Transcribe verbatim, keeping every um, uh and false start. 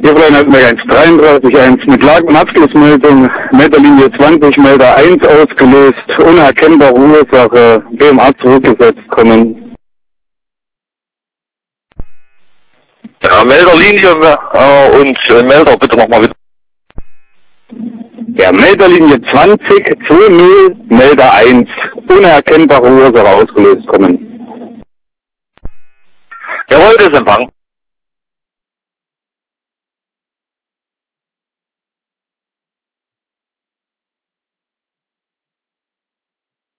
Wir wollen halt mal eins dreiunddreißig eins mit Lag- und Abschlussmeldung, Melderlinie zwanzig, Melder eins ausgelöst, unerkennbare Ursache, B M A zurückgesetzt kommen. Ja, Melderlinie äh, und äh, Melder bitte nochmal wieder. Ja, Melderlinie zwanzig, zwanzig, Melder eins, unerkennbare Ursache ausgelöst kommen. Jawohl, das ist Empfang.